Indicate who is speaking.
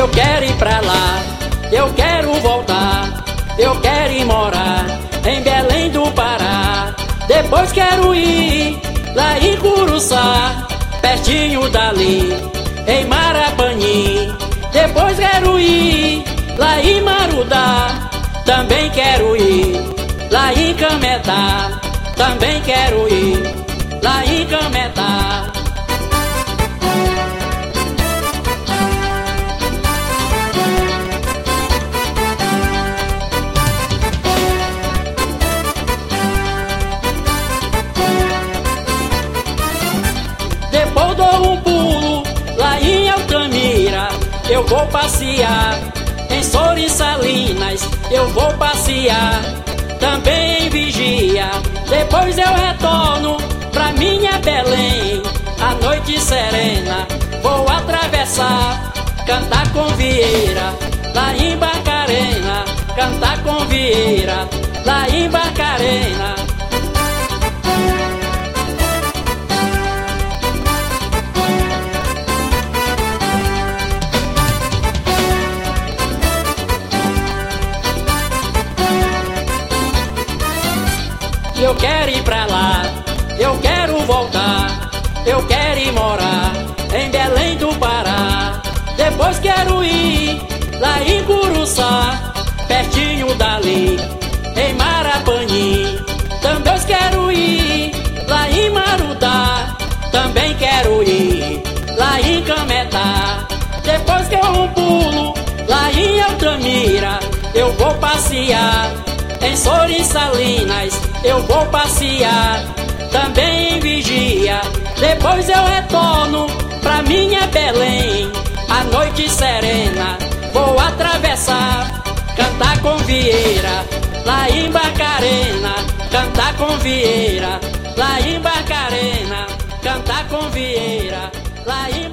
Speaker 1: Eu quero ir pra lá, eu quero voltar, eu quero ir morar em Belém do Pará. Depois quero ir lá em Curuçá, pertinho dali, em Marapanim. Depois quero ir lá em Marudá, também quero ir lá em Cametá, também quero ir lá em Cametá. Depois dou um pulo lá em Altamira, eu vou passear em Sorinsalinas, eu vou passear também em Vigia. Depois eu retorno pra minha Belém, a noite serena vou atravessar, cantar com Vieira lá em Barcarena, cantar com Vieira lá em Barcarena. Eu quero ir pra lá, eu quero voltar, eu quero ir morar em Belém do Pará. Depois quero ir lá em Curuçá, pertinho dali, em Marapanim. Também quero ir lá em Marudá, também quero ir lá em Cametá. Depois que eu pulo lá em Altamira, eu vou passear em Sorinsalinas, eu vou passear também em Vigia. Depois eu retorno pra minha Belém, a noite serena vou atravessar, cantar com Vieira lá em Barcarena, cantar com Vieira lá em Barcarena, cantar com Vieira lá em